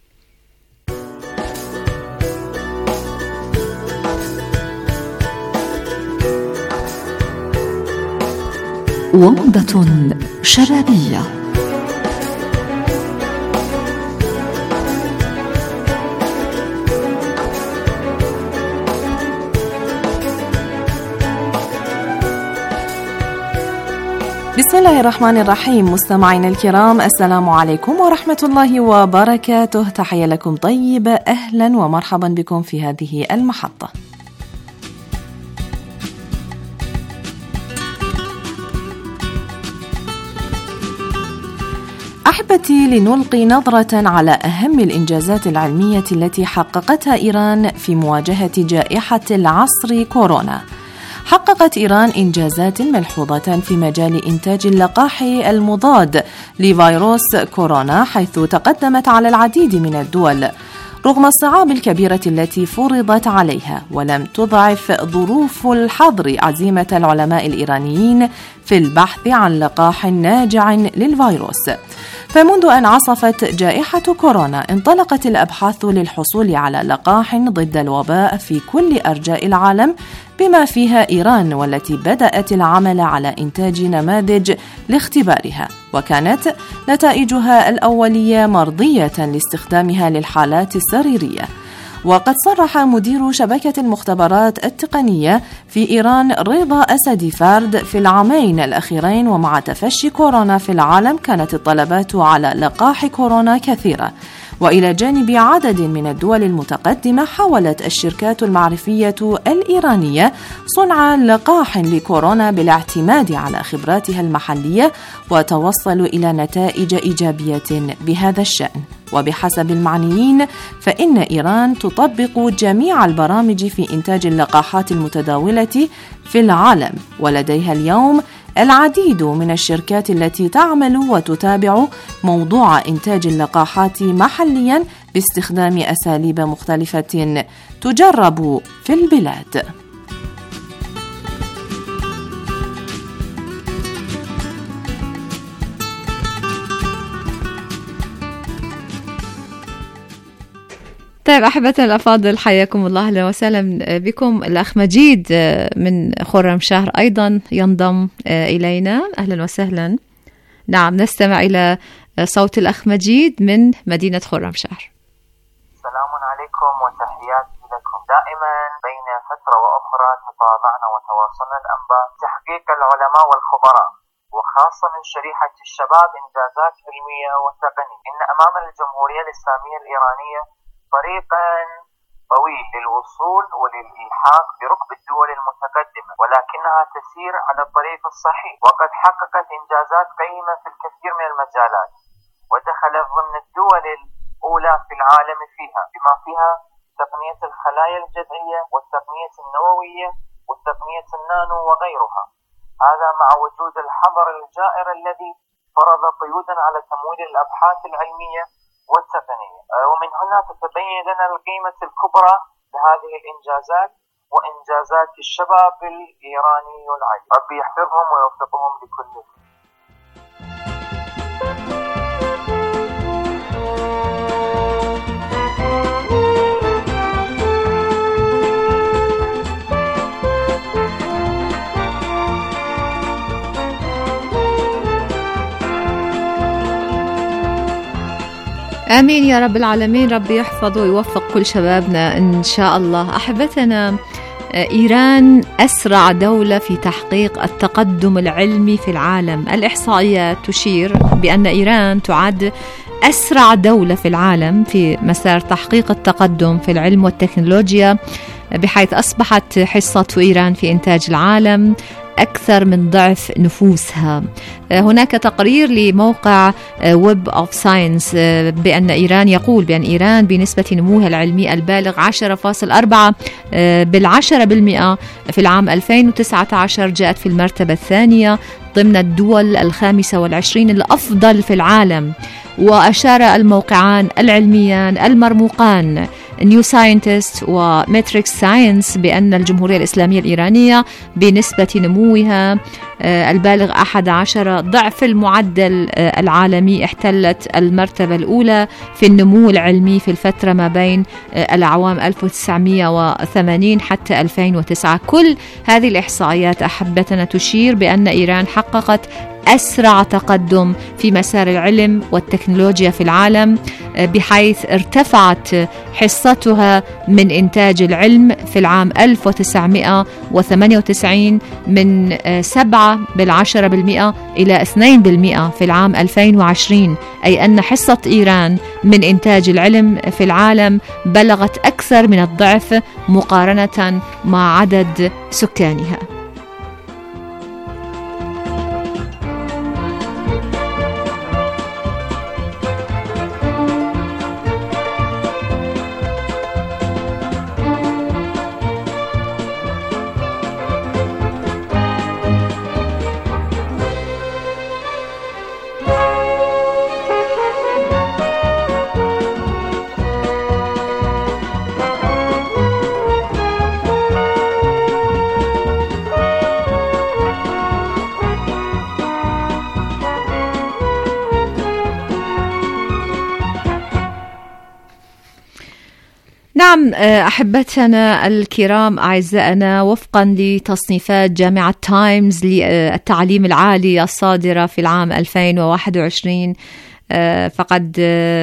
S5: ومضة شبابية. بسم الله الرحمن الرحيم. مستمعينا الكرام، السلام عليكم ورحمة الله وبركاته. تحية لكم طيبة، أهلا ومرحبا بكم في هذه المحطة. أحبتي، لنلقي نظرة على أهم الإنجازات العلمية التي حققتها إيران في مواجهة جائحة العصر كورونا. حققت إيران إنجازات ملحوظة في مجال إنتاج اللقاح المضاد لفيروس كورونا، حيث تقدمت على العديد من الدول رغم الصعاب الكبيرة التي فرضت عليها، ولم تضعف ظروف الحظر عزيمة العلماء الإيرانيين في البحث عن لقاح ناجع للفيروس. فمنذ أن عصفت جائحة كورونا انطلقت الأبحاث للحصول على لقاح ضد الوباء في كل أرجاء العالم بما فيها إيران، والتي بدأت العمل على إنتاج نماذج لاختبارها، وكانت نتائجها الأولية مرضية لاستخدامها للحالات السريرية. وقد صرح مدير شبكة المختبرات التقنية في إيران رضا أسدي فرد في العامين الأخيرين ومع تفشي كورونا في العالم كانت الطلبات على لقاح كورونا كثيرة، وإلى جانب عدد من الدول المتقدمة حاولت الشركات المعرفية الإيرانية صنع لقاح لكورونا بالاعتماد على خبراتها المحلية، وتوصلوا إلى نتائج إيجابية بهذا الشأن. وبحسب المعنيين فإن إيران تطبق جميع البرامج في إنتاج اللقاحات المتداولة في العالم، ولديها اليوم العديد من الشركات التي تعمل وتتابع موضوع إنتاج اللقاحات محلياً باستخدام أساليب مختلفة تجرب في البلاد.
S3: طيب أحبتنا الأفاضل، حياكم الله، أهلا وسهلا بكم. الأخ مجيد من خرمشهر أيضا ينضم إلينا، أهلا وسهلا. نعم، نستمع إلى صوت الأخ مجيد من مدينة خرمشهر.
S10: السلام عليكم وتحياتي لكم. دائما بين فترة وأخرى تطالعنا وتواصلنا الأنباء تحقيق العلماء والخبراء وخاصة من شريحة الشباب إنجازات علمية وتقنية. إن أمام الجمهورية الإسلامية الإيرانية طريقا طويل للوصول وللإلحاق بركب الدول المتقدمة، ولكنها تسير على الطريق الصحيح، وقد حققت إنجازات قيمة في الكثير من المجالات، ودخلت ضمن الدول الأولى في العالم فيها، بما فيها تقنية الخلايا الجذعية والتقنية النووية والتقنية النانو وغيرها. هذا مع وجود الحظر الجائر الذي فرض قيودا على تمويل الأبحاث العلمية والتقنية. ومن هنا تتبين لنا القيمة الكبرى لهذه الإنجازات وإنجازات الشباب الإيراني العظيم. ربي يحفظهم ويوفقهم لكل خير.
S3: آمين يا رب العالمين. ربي يحفظ ويوفق كل شبابنا إن شاء الله. أحبتنا، إيران أسرع دولة في تحقيق التقدم العلمي في العالم. الإحصائيات تشير بأن إيران تعد أسرع دولة في العالم في مسار تحقيق التقدم في العلم والتكنولوجيا، بحيث أصبحت حصة إيران في إنتاج العالم أكثر من ضعف نفوسها. هناك تقرير لموقع ويب أوف ساينس بأن إيران يقول بأن إيران بنسبة نموها العلمي البالغ عشرة فاصلة أربعة بالعشرة بالمئة في العام ألفين وتسعة عشر جاءت في المرتبة الثانية ضمن الدول الخامسة والعشرين الأفضل في العالم. وأشار الموقعان العلميان المرموقان نيو ساينتست وماتريكس ساينس بأن الجمهورية الإسلامية الإيرانية بنسبة نموها البالغ أحد عشر ضعف المعدل العالمي احتلت المرتبة الأولى في النمو العلمي في الفترة ما بين الأعوام ألف وتسعمئة وثمانين حتى ألفين وتسعة. كل هذه الإحصائيات أحبتنا تشير بأن إيران حققت أسرع تقدم في مسار العلم والتكنولوجيا في العالم، بحيث ارتفعت حصتها من إنتاج العلم في العام ألف وتسعمئة وثمانية وتسعين من سبعة بالعشرة بالمئة إلى اثنين بالمئة في العام ألفين وعشرين، أي أن حصة إيران من إنتاج العلم في العالم بلغت أكثر من الضعف مقارنة مع عدد سكانها. نعم أحبتنا الكرام أعزائنا، وفقا لتصنيفات جامعة تايمز للتعليم العالي الصادرة في العام ألفين وواحد وعشرين، فقد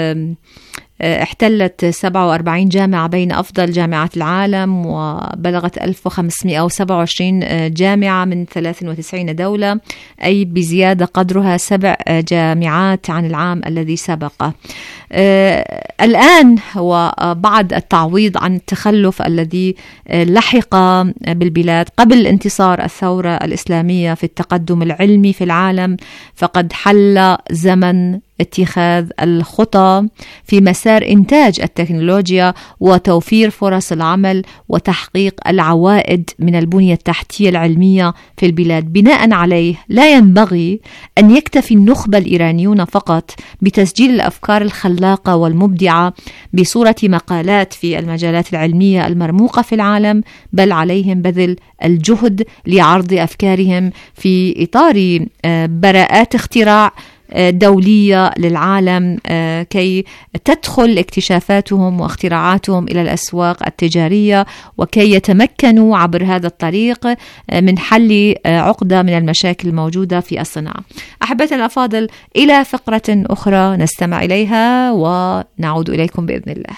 S3: احتلت سبعة وأربعين جامعة بين أفضل جامعات العالم، وبلغت ألف وخمسمئة وسبعة وعشرين جامعة من ثلاث وتسعين دولة، أي بزيادة قدرها سبع جامعات عن العام الذي سبقه. الآن وبعد التعويض عن التخلف الذي لحق بالبلاد قبل انتصار الثورة الإسلامية في التقدم العلمي في العالم، فقد حل زمن اتخاذ الخطى في مسار إنتاج التكنولوجيا وتوفير فرص العمل وتحقيق العوائد من البنية التحتية العلمية في البلاد. بناء عليه لا ينبغي أن يكتفي النخبة الإيرانيون فقط بتسجيل الأفكار الخلاقة والمبدعة بصورة مقالات في المجالات العلمية المرموقة في العالم، بل عليهم بذل الجهد لعرض أفكارهم في إطار براءات اختراع دولية للعالم كي تدخل اكتشافاتهم واختراعاتهم إلى الأسواق التجارية، وكي يتمكنوا عبر هذا الطريق من حل عقدة من المشاكل الموجودة في الصناعة. أحبتنا الأفاضل، إلى فقرة أخرى نستمع إليها ونعود إليكم بإذن الله.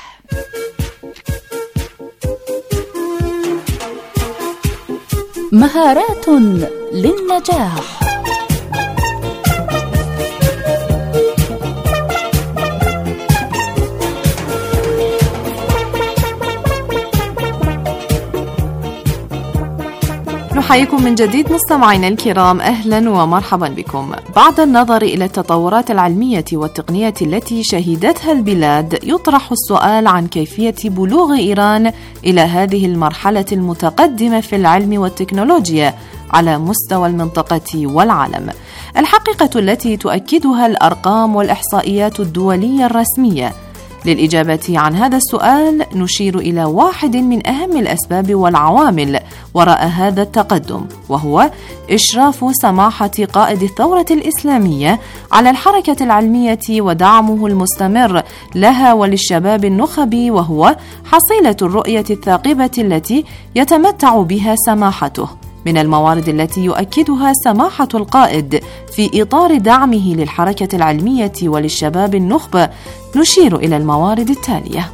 S11: مهارات للنجاح.
S5: نحييكم من جديد مستمعينا الكرام، أهلا ومرحبا بكم. بعد النظر إلى التطورات العلمية والتقنية التي شهدتها البلاد، يطرح السؤال عن كيفية بلوغ إيران إلى هذه المرحلة المتقدمة في العلم والتكنولوجيا على مستوى المنطقة والعالم. الحقيقة التي تؤكدها الأرقام والإحصائيات الدولية الرسمية. للإجابة عن هذا السؤال نشير إلى واحد من أهم الأسباب والعوامل وراء هذا التقدم، وهو إشراف سماحة قائد الثورة الإسلامية على الحركة العلمية ودعمه المستمر لها وللشباب النخبي، وهو حصيلة الرؤية الثاقبة التي يتمتع بها سماحته. من الموارد التي يؤكدها سماحة القائد في إطار دعمه للحركة العلمية وللشباب النخبة نشير إلى الموارد التالية.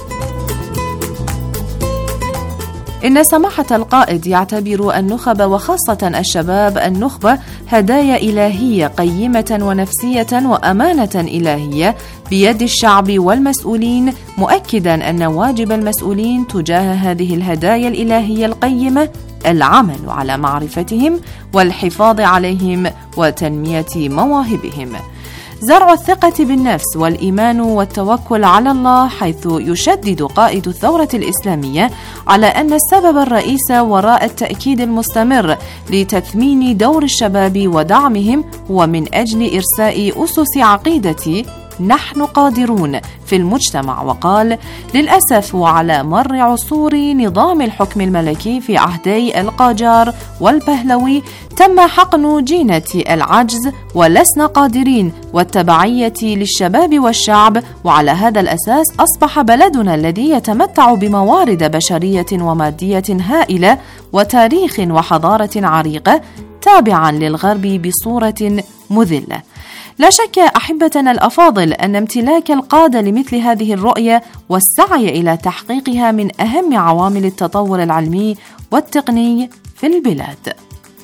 S5: إن سماحة القائد يعتبر النخب وخاصة الشباب النخبة هدايا إلهية قيمة ونفسية وأمانة إلهية بيد الشعب والمسؤولين، مؤكدا أن واجب المسؤولين تجاه هذه الهدايا الإلهية القيمة العمل على معرفتهم والحفاظ عليهم وتنمية مواهبهم. زرع الثقة بالنفس والإيمان والتوكل على الله، حيث يشدد قائد الثورة الإسلامية على أن السبب الرئيس وراء التأكيد المستمر لتثمين دور الشباب ودعمهم هو من أجل إرساء أسس عقيدة نحن قادرون في المجتمع. وقال: للأسف وعلى مر عصور نظام الحكم الملكي في عهدي القاجار والبهلوي تم حقن جينة العجز ولسنا قادرين والتبعية للشباب والشعب، وعلى هذا الأساس أصبح بلدنا الذي يتمتع بموارد بشرية ومادية هائلة وتاريخ وحضارة عريقة تابعا للغرب بصورة مذلة. لا شك أحبتنا الأفاضل أن امتلاك القادة لمثل هذه الرؤية والسعي إلى تحقيقها من أهم عوامل التطور العلمي والتقني في البلاد.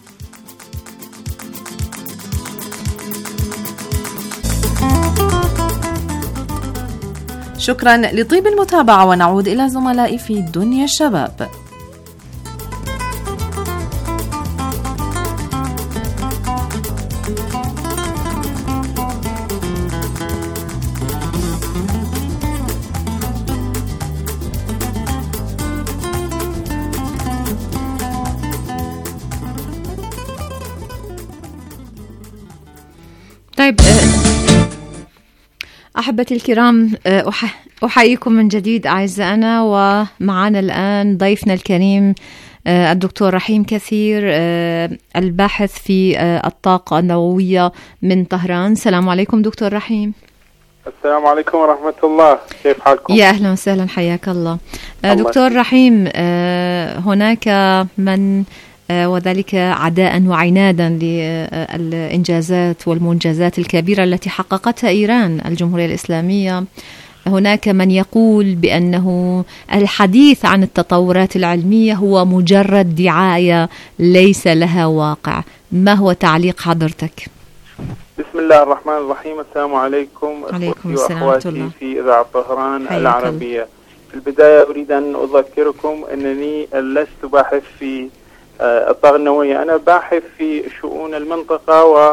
S5: شكرا لطيب المتابعة، ونعود إلى زملائي في دنيا الشباب.
S3: طيب أحبتي الكرام، أحييكم من جديد أعزائنا، ومعنا الآن ضيفنا الكريم الدكتور رحيم كثير، الباحث في الطاقة النووية من طهران. السلام عليكم دكتور رحيم.
S12: السلام عليكم ورحمة الله، كيف حالكم؟
S3: يا أهلا وسهلا، حياك الله. الله دكتور رحيم، هناك من وذلك عداء وعنادا للإنجازات والمنجزات الكبيرة التي حققتها إيران الجمهورية الإسلامية. هناك من يقول بأنه الحديث عن التطورات العلمية هو مجرد دعاية ليس لها واقع. ما هو تعليق حضرتك؟
S12: بسم الله الرحمن الرحيم. السلام عليكم.
S3: عليكم السلام ورحمة الله.
S12: في إذاعة طهران العربية. في البداية أريد أن أذكركم أنني لست باحث في الطاقة النووية، أنا باحث في شؤون المنطقة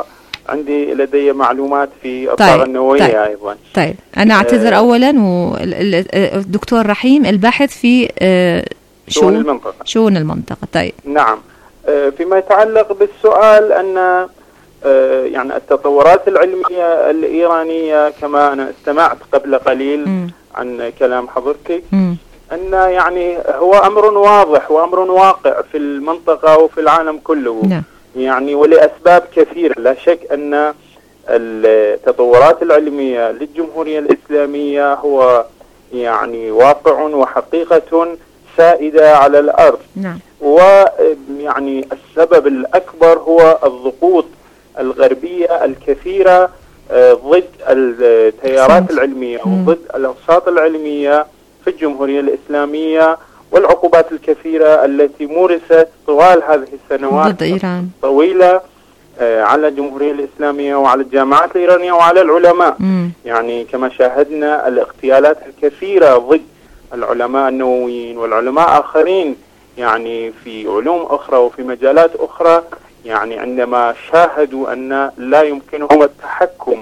S12: عندي لدي معلومات في الطاقة
S3: طيب.
S12: النووية
S3: طيب.
S12: أيضا.
S3: طيب أنا أعتذر آه أولا، والدكتور رحيم الباحث في آه
S12: شؤون المنطقة.
S3: شؤون المنطقة. طيب
S12: نعم. آه فيما يتعلق بالسؤال أن آه يعني التطورات العلمية الإيرانية كما أنا استمعت قبل قليل م. عن كلام حضرتك م. أن يعني هو أمر واضح وأمر واقع في المنطقة وفي العالم كله. نعم. يعني ولأسباب كثيرة. لا شك أن التطورات العلمية للجمهورية الإسلامية هو يعني واقع وحقيقة سائدة على الأرض. نعم. ويعني السبب الأكبر هو الضغوط الغربية الكثيرة ضد التيارات العلمية وضد الأوساط العلمية في الجمهورية الإسلامية، والعقوبات الكثيرة التي مورست طوال هذه السنوات ضد إيران طويلة على الجمهورية الإسلامية وعلى الجامعات الإيرانية وعلى العلماء. مم. يعني كما شاهدنا الاغتيالات الكثيرة ضد العلماء النوويين والعلماء آخرين يعني في علوم أخرى وفي مجالات أخرى، يعني عندما شاهدوا أن لا يمكنهم التحكم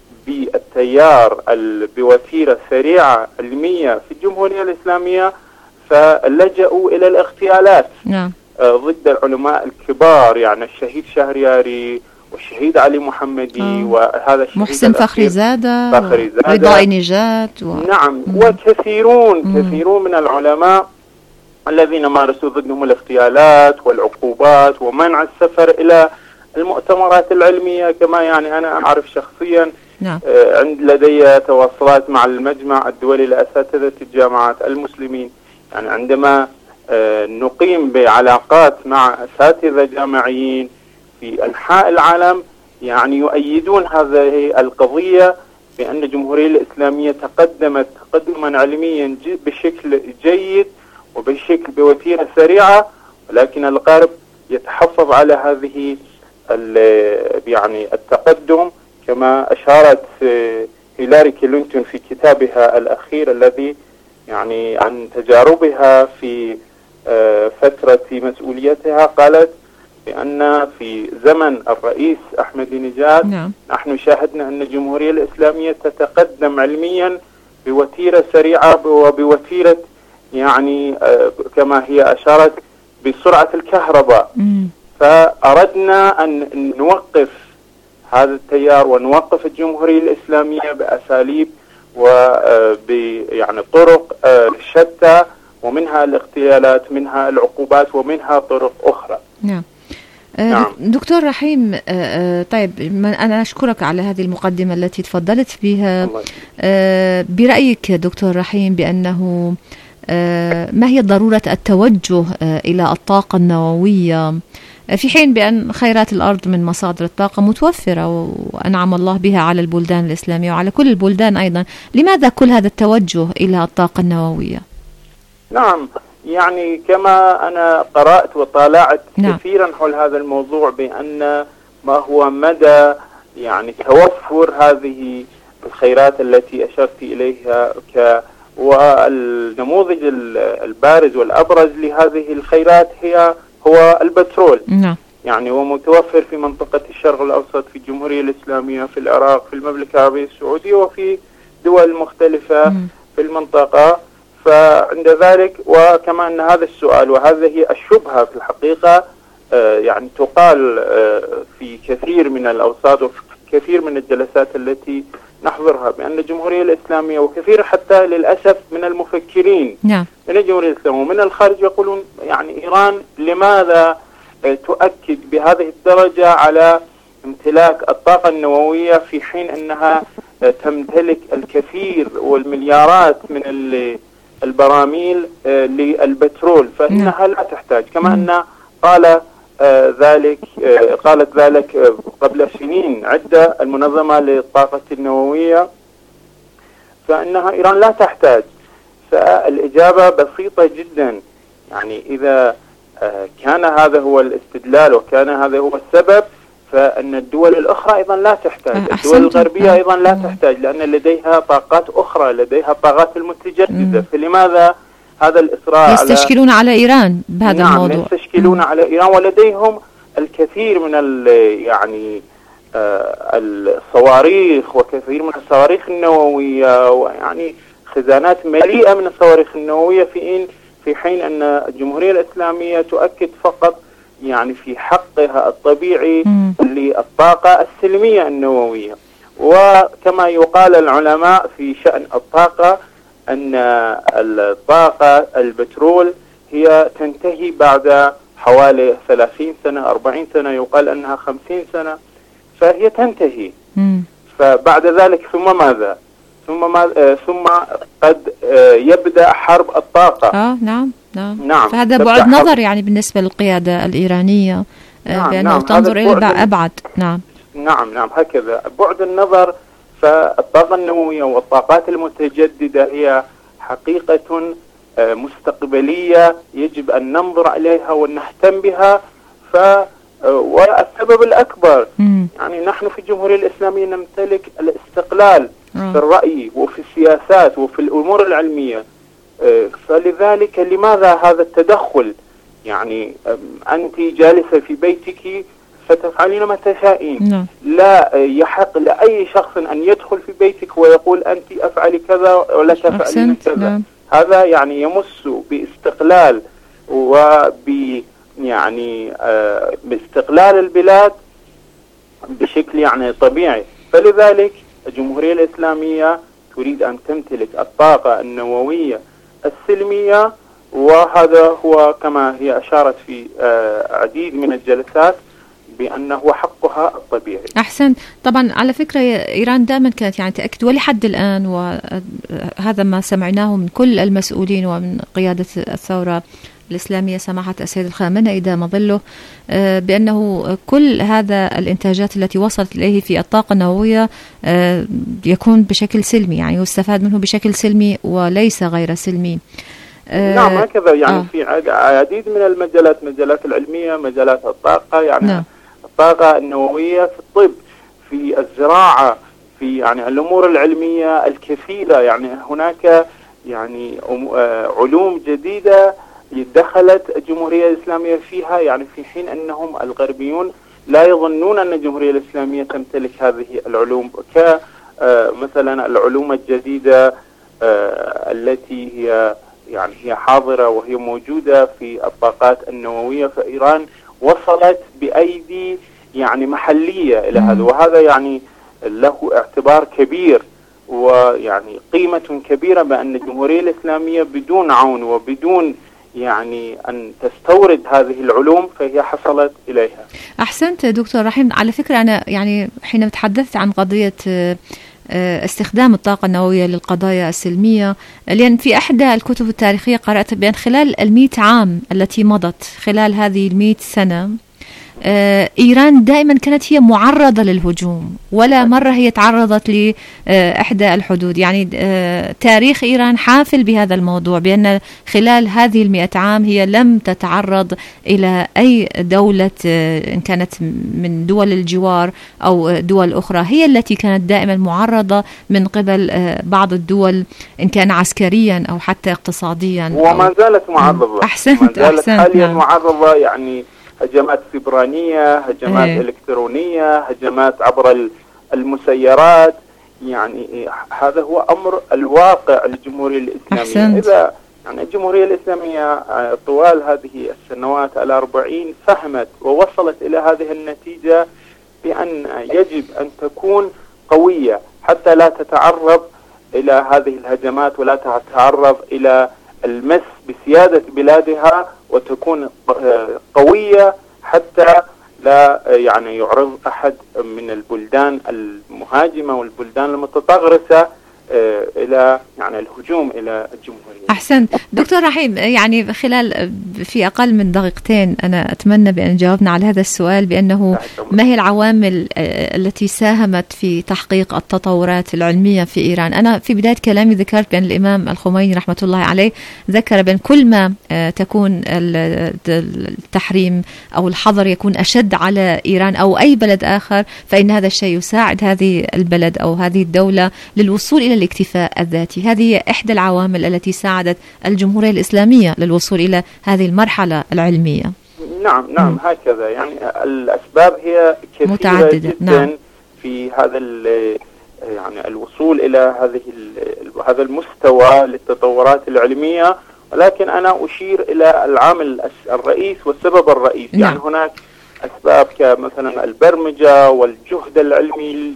S12: بالتيار بوتيرة سريعة علمية في الجمهورية الإسلامية فلجأوا إلى الاغتيالات. نعم. ضد العلماء الكبار، يعني الشهيد شهرياري والشهيد علي محمدي آه. وهذا الشهيد
S3: محسن فخري زادة,
S12: فخري زادة
S3: رضاي نجاة و...
S12: نعم. مم. وكثيرون مم. كثيرون من العلماء الذين مارسوا ضدهم الاغتيالات والعقوبات ومنع السفر إلى المؤتمرات العلمية. كما يعني أنا أعرف شخصيا. نعم. آه عند لدي تواصلات مع المجمع الدولي لأساتذة الجامعات المسلمين، يعني عندما آه نقيم بعلاقات مع أساتذة جامعيين في أنحاء العالم يعني يؤيدون هذه القضية بأن الجمهورية الإسلامية تقدمت تقدما علميا بشكل جيد وبشكل بوتيرة سريعة، ولكن الغرب يتحفظ على هذه يعني التقدم كما أشارت هيلاري كلينتون في كتابها الأخير الذي يعني عن تجاربها في فترة مسؤوليتها، قالت بأن في زمن الرئيس أحمد نجاد نعم. نحن شاهدنا أن الجمهورية الإسلامية تتقدم علميا بوتيرة سريعة وبوتيرة يعني كما هي أشارت بسرعة الكهرباء. مم. فأردنا أن نوقف هذا التيار ونوقف الجمهورية الإسلامية بأساليب وب يعني طرق شتى، ومنها الاغتيالات منها العقوبات ومنها طرق أخرى.
S3: نعم. نعم. دكتور رحيم، طيب أنا أشكرك على هذه المقدمة التي تفضلت بها. برأيك دكتور رحيم بأنه ما هي ضرورة التوجه إلى الطاقة النووية في حين بأن خيرات الأرض من مصادر الطاقة متوفرة وأنعم الله بها على البلدان الإسلامية وعلى كل البلدان أيضا؟ لماذا كل هذا التوجه إلى الطاقة النووية؟
S12: نعم، يعني كما أنا قرأت وطالعت نعم. كثيرا حول هذا الموضوع بأن ما هو مدى يعني توفر هذه الخيرات التي أشرت إليها ك والنموذج البارز والأبرز لهذه الخيرات هي هو البترول. نعم. يعني هو متوفر في منطقة الشرق الأوسط في الجمهورية الإسلامية في العراق في المملكة العربية السعودية وفي دول مختلفة م. في المنطقة. فعند ذلك وكما أن هذا السؤال وهذه الشبهة في الحقيقة آه يعني تقال آه في كثير من الأوساط وفي كثير من الجلسات التي نحضرها بأن الجمهورية الإسلامية وكثير حتى للأسف من المفكرين نعم. من الجمهورية الإسلامية ومن الخارج يقولون يعني إيران لماذا تؤكد بهذه الدرجة على امتلاك الطاقة النووية في حين أنها تمتلك الكثير والمليارات من البراميل للبترول فإنها لا تحتاج. كما أن قال آه ذلك آه قالت ذلك آه قبل سنين عدة المنظمة للطاقة النووية فإنها إيران لا تحتاج. فالإجابة بسيطة جدا، يعني إذا آه كان هذا هو الاستدلال وكان هذا هو السبب فإن الدول الأخرى أيضا لا تحتاج. الدول الغربية أيضا لا تحتاج لأن لديها طاقات أخرى، لديها طاقات المتجددة. فلماذا هذا الإصرار
S3: يستشكلون على, على إيران بهذا
S12: نعم
S3: الموضوع؟
S12: يستشكلون على إيران ولديهم الكثير من يعني الصواريخ وكثير من الصواريخ النووية، ويعني خزانات مليئة من الصواريخ النووية، في إن في حين أن الجمهورية الإسلامية تؤكد فقط يعني في حقها الطبيعي م. للطاقة السلمية النووية. وكما يقال العلماء في شأن الطاقة أن الطاقة البترول هي تنتهي بعد حوالي ثلاثين سنة أربعين سنة، يقال أنها خمسين سنة، فهي تنتهي. م. فبعد ذلك ثم ماذا؟ ثم ماذا؟ ثم قد يبدأ حرب الطاقة.
S3: آه نعم نعم.
S12: نعم.
S3: فهذا بعد نظر يعني بالنسبة للقيادة الإيرانية، نعم بأنه نعم. تنظر إلى أبعد. نعم
S12: نعم نعم هكذا بعد النظر. فالطاقة النووية والطاقات المتجددة هي حقيقة مستقبلية يجب أن ننظر إليها ونهتم بها. ف والسبب الأكبر م. يعني نحن في الجمهورية الإسلامية نمتلك الاستقلال م. في الرأي وفي السياسات وفي الأمور العلمية، فلذلك لماذا هذا التدخل؟ يعني أنت جالسة في بيتك فتفعلين ما تشائين. م. لا يحق لأي شخص أن يدخل في بيتك ويقول أنت أفعلي كذا ولا تفعلين كذا. م. هذا يعني يمس باستقلال وب يعني آه باستقلال البلاد بشكل يعني طبيعي. فلذلك الجمهورية الإسلامية تريد أن تمتلك الطاقة النووية السلمية، وهذا هو كما هي أشارت في آه عديد من الجلسات بأنه حقها الطبيعي.
S3: أحسن. طبعا على فكرة إيران دائما كانت يعني تأكد ولحد الآن، وهذا ما سمعناه من كل المسؤولين ومن قيادة الثورة الإسلامية سماحة السيد الخامنئي دام ظله، بأنه كل هذا الإنتاجات التي وصلت إليه في الطاقة النووية يكون بشكل سلمي، يعني يستفاد منه بشكل سلمي وليس غير سلمي.
S12: نعم هكذا يعني آه. في عديد من المجالات، مجالات العلمية، مجالات الطاقة، يعني نعم. الطاقة النووية في الطب، في الزراعة، في يعني الأمور العلمية الكثيرة. يعني هناك يعني علوم جديدة دخلت الجمهورية الإسلامية فيها، يعني في حين أنهم الغربيون لا يظنون أن الجمهورية الإسلامية تمتلك هذه العلوم، كمثلا العلوم الجديدة التي هي يعني هي حاضرة وهي موجودة في الطاقات النووية. فإيران وصلت بأيدي يعني محلية إلى هذا، وهذا يعني له اعتبار كبير ويعني قيمة كبيرة، بأن الجمهورية الإسلامية بدون عون وبدون يعني أن تستورد هذه العلوم فهي حصلت إليها.
S3: أحسنت دكتور رحيم. على فكرة أنا يعني حين تحدثت عن قضية استخدام الطاقة النووية للقضايا السلمية، لأن في أحدى الكتب التاريخية قرأت بأن خلال المئة عام التي مضت، خلال هذه المئة سنة، إيران دائما كانت هي معرضة للهجوم، ولا مرة هي تعرضت لإحدى الحدود. يعني تاريخ إيران حافل بهذا الموضوع، بأن خلال هذه المئة عام هي لم تتعرض إلى أي دولة إن كانت من دول الجوار أو دول أخرى، هي التي كانت دائما معرضة من قبل بعض الدول إن كان عسكريا أو حتى اقتصاديا،
S12: وما زالت معرضة.
S3: أحسنت.
S12: ما زالت
S3: أحسنت
S12: حاليا
S3: نعم.
S12: معرضة، يعني هجمات سبرانية، هجمات ايه. إلكترونية، هجمات عبر المسيرات. يعني هذا هو أمر الواقع للجمهورية الإسلامية.
S3: أحسنت.
S12: إذا يعني الجمهورية الإسلامية طوال هذه السنوات الأربعين فهمت ووصلت إلى هذه النتيجة بأن يجب أن تكون قوية حتى لا تتعرض إلى هذه الهجمات ولا تتعرض إلى المس بسيادة بلادها، وتكون قوية حتى لا يعني يعرض أحد من البلدان المهاجمة والبلدان المتطغرسة إلى يعني الهجوم إلى الجمهورية.
S3: أحسنت دكتور رحيم. يعني خلال في أقل من دقيقتين أنا أتمنى بأن جاوبنا على هذا السؤال، بأنه ما هي العوامل التي ساهمت في تحقيق التطورات العلمية في إيران؟ أنا في بداية كلامي ذكرت بأن الإمام الخميني رحمة الله عليه ذكر بأن كل ما تكون التحريم أو الحظر يكون أشد على إيران أو أي بلد آخر، فإن هذا الشيء يساعد هذه البلد أو هذه الدولة للوصول إلى الاكتفاء الذاتي. هذه هي إحدى العوامل التي ساعدت الجمهورية الإسلامية للوصول إلى هذه المرحلة العلمية.
S12: نعم نعم م. هكذا يعني الأسباب هي كثيرة متعددة. جدا نعم. في هذا يعني الوصول إلى هذه هذا المستوى للتطورات العلمية، ولكن أنا أشير إلى العامل الرئيس والسبب الرئيسي. نعم. يعني هناك أسباب كمثلا البرمجة والجهد العلمي،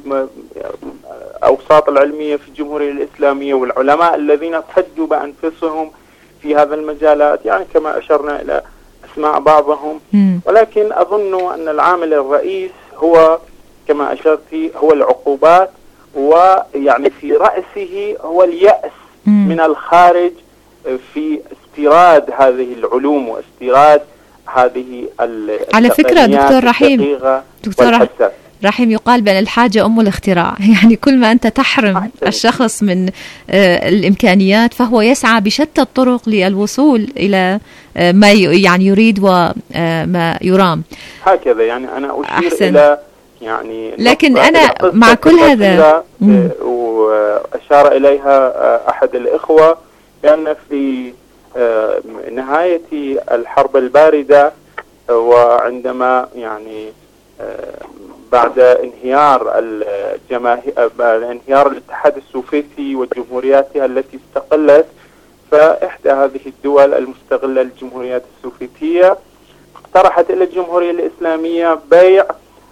S12: الأوساط العلمية في الجمهورية الإسلامية والعلماء الذين احتجوا بأنفسهم في هذا المجالات، يعني كما أشرنا إلى أسماء بعضهم. م. ولكن أظن أن العامل الرئيس هو كما أشرت هو العقوبات، ويعني في رأسه هو اليأس م. من الخارج في استيراد هذه العلوم واستيراد هذه
S3: على فكرة دكتور رحيم دكتور رحيم يقال بأن الحاجة أم الاختراع. يعني كل ما أنت تحرم أحسن. الشخص من آه الإمكانيات فهو يسعى بشتى الطرق للوصول إلى آه ما يعني يريد وما يرام.
S12: هكذا يعني أنا أشير أحسن. إلى يعني
S3: لكن أنا مع كل هذا
S12: وأشار إليها أحد الإخوة بأن في نهاية الحرب الباردة وعندما يعني بعد انهيار الجماهير بعد انهيار الاتحاد السوفيتي وجمهورياتها التي استقلت، فإحدى هذه الدول المستغلة للجمهوريات السوفيتية اقترحت إلى الجمهورية الإسلامية بيع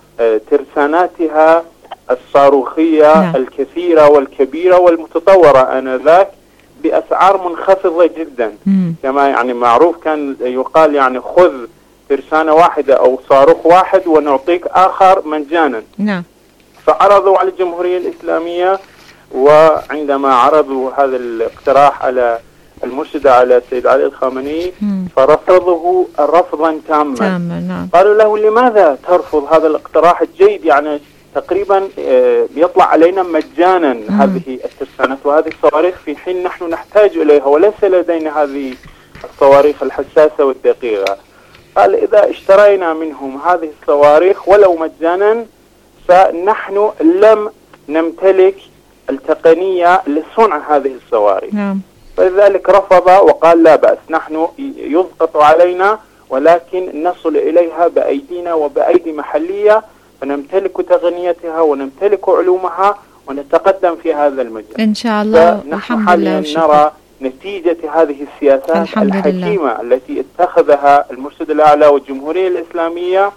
S12: ترساناتها الصاروخية نعم. الكثيرة والكبيرة والمتطورة آنذاك بأسعار منخفضة جدا. مم. كما يعني معروف كان يقال يعني خذ ترسانة واحدة أو صاروخ واحد ونعطيك آخر مجانا.
S3: نعم.
S12: فعرضوا على الجمهورية الإسلامية، وعندما عرضوا هذا الاقتراح على المرشد على السيد علي الخامنئي فرفضه رفضا تاما.
S3: تاما نعم.
S12: قالوا له لماذا ترفض هذا الاقتراح الجيد، يعني تقريبا بيطلع علينا مجانا مم. هذه الترسانات وهذه الصواريخ في حين نحن نحتاج إليها وليس لدينا هذه الصواريخ الحساسة والدقيقة. قال إذا اشترينا منهم هذه الصواريخ ولو مجانا فنحن لم نمتلك التقنية لصنع هذه الصواريخ.
S3: نعم.
S12: فلذلك رفض وقال لا بأس، نحن يضغط علينا ولكن نصل إليها بأيدينا وبأيدي محلية، فنمتلك تقنيتها ونمتلك علومها ونتقدم في هذا المجال
S3: إن شاء الله.
S12: نحن حاليا نرى نتيجة هذه السياسات الحكيمة التي اتخذها المرشد الأعلى والجمهورية الإسلامية.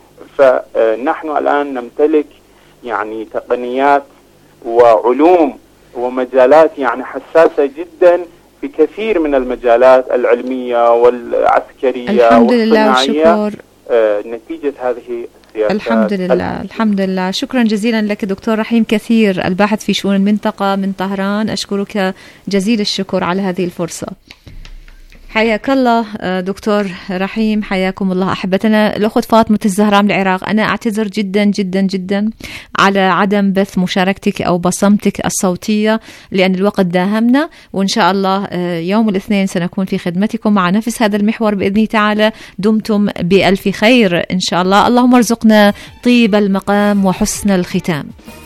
S12: فنحن الآن نمتلك يعني تقنيات وعلوم ومجالات يعني حساسة جدا في كثير من المجالات العلمية والعسكرية
S3: الحمد والصناعية
S12: آه نتيجة هذه السياسات.
S3: الحمد لله. الحمد لله. شكرا جزيلا لك دكتور رحيم كثير، الباحث في شؤون المنطقة من طهران. أشكرك جزيل الشكر على هذه الفرصة. حياك الله دكتور رحيم، حياكم الله أحبتنا. الأخت فاطمة الزهراء من العراق، أنا أعتذر جدا جدا جدا على عدم بث مشاركتك أو بصمتك الصوتية لأن الوقت داهمنا، وإن شاء الله يوم الاثنين سنكون في خدمتكم مع نفس هذا المحور بإذن تعالى. دمتم بألف خير إن شاء الله. اللهم ارزقنا طيب المقام وحسن الختام.